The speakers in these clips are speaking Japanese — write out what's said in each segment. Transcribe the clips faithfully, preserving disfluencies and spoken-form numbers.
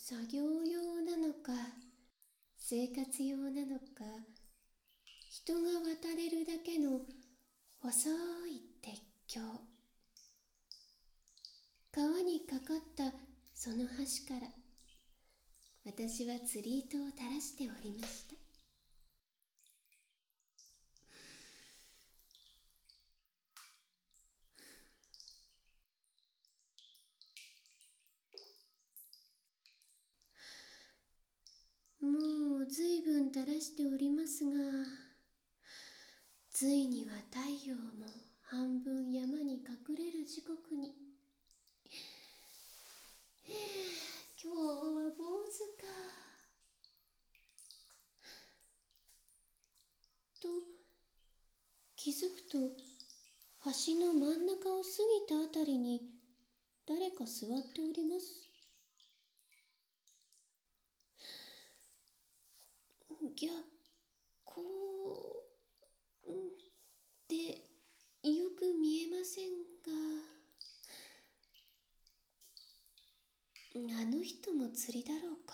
作業用なのか生活用なのか、人が渡れるだけの細い鉄橋。川にかかったその橋から私は釣り糸を垂らしておりました。もうずいぶん垂らしておりますが、ついには太陽も半分山に隠れる時刻に。へえ、今日は坊主かと気づくと、橋の真ん中を過ぎたあたりに誰か座っております。逆光でよく見えませんが、あの人も釣りだろうか。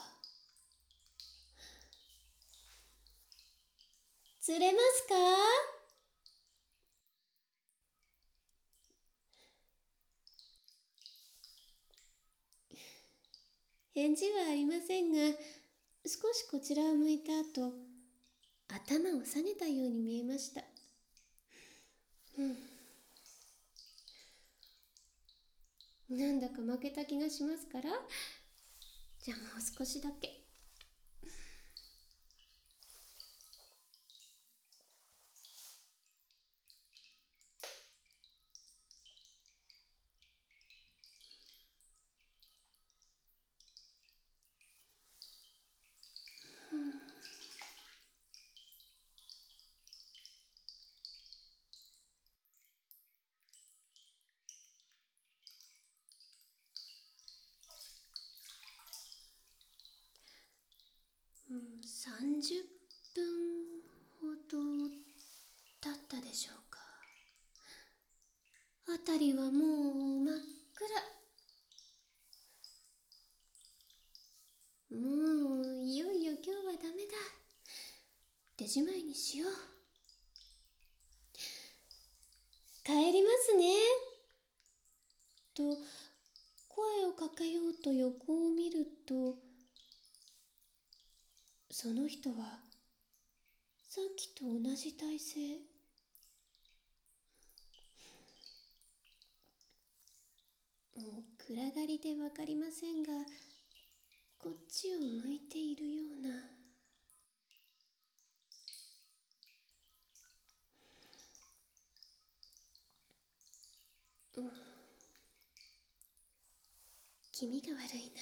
釣れますか？返事はありませんが、少しこちらを向いた後、頭を下げたように見えました。うん、なんだか負けた気がしますから、じゃあもう少しだけ。うん、さんじゅっぷんほど経ったでしょうか。辺りはもう真っ暗。もういよいよ今日はダメだ。手じまいにしよう。帰りますね。と声をかけようと横を見ると、その人はさっきと同じ体勢。もう暗がりでわかりませんが、こっちを向いているような。うん、気味が悪いな。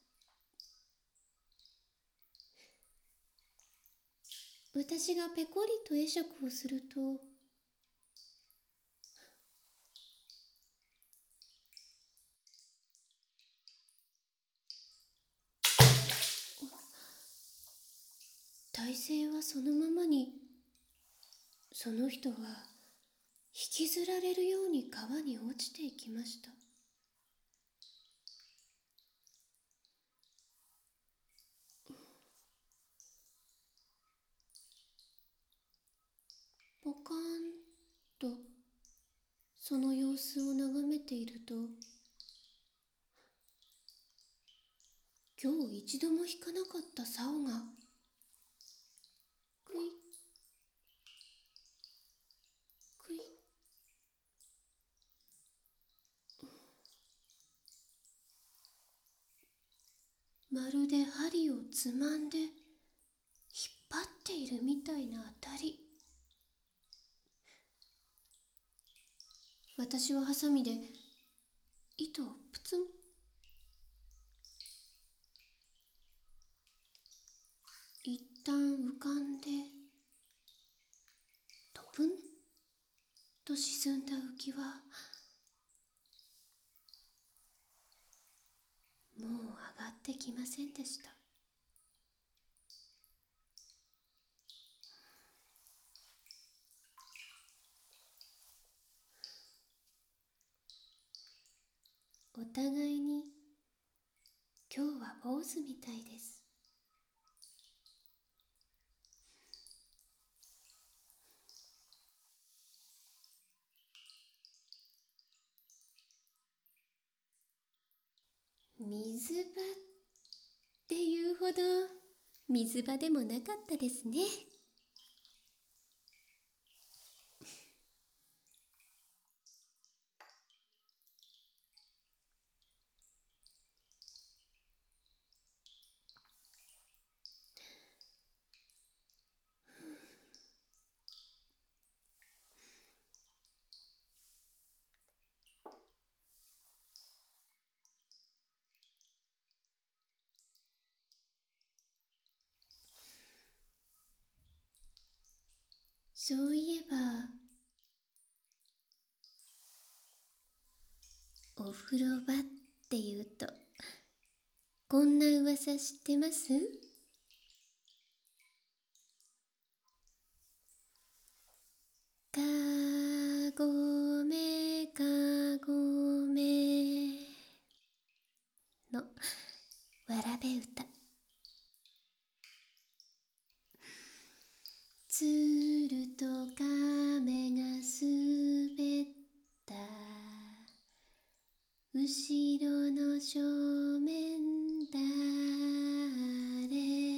私がペコリと会釈をすると、体勢はそのままに、その人は引きずられるように川に落ちていきました。ポカーンとその様子を眺めていると、今日一度も引かなかった竿がクイックイッ、まるで針をつまんで引っ張っているみたいな当たり。私はハサミで糸をプツン。一旦浮かんでトプンと沈んだ浮きはもう上がってきませんでした。お互いに今日は坊主みたいです。水場っていうほど水場でもなかったですね。そういえば、お風呂場っていうと、こんな噂知ってます？かごめかごめのわらべ歌。つると亀がすべった後ろの正面だれ。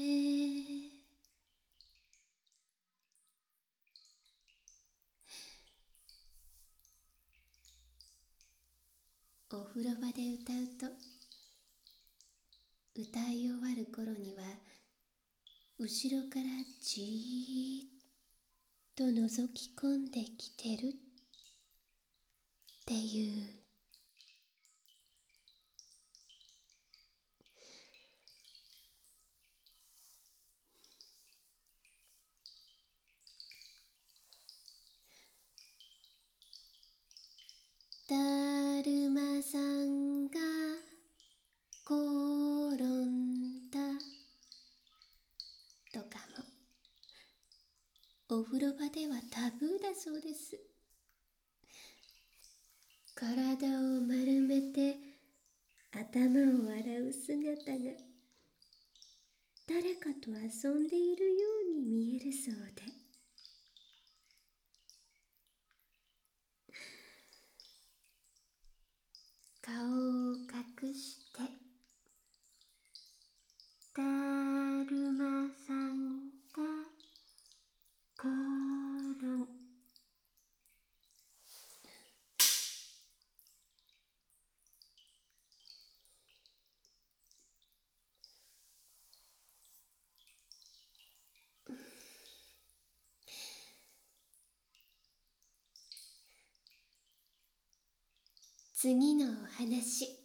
お風呂場で歌うと、歌い終わる頃には後ろからじーっと覗き込んできてるっていう。だるまさんが転んだとかもお風呂場ではタブーだそうです。体を丸めて頭を洗う姿が誰かと遊んでいるように見えるそうで、顔を隠してだるまさんが転ん次のお話。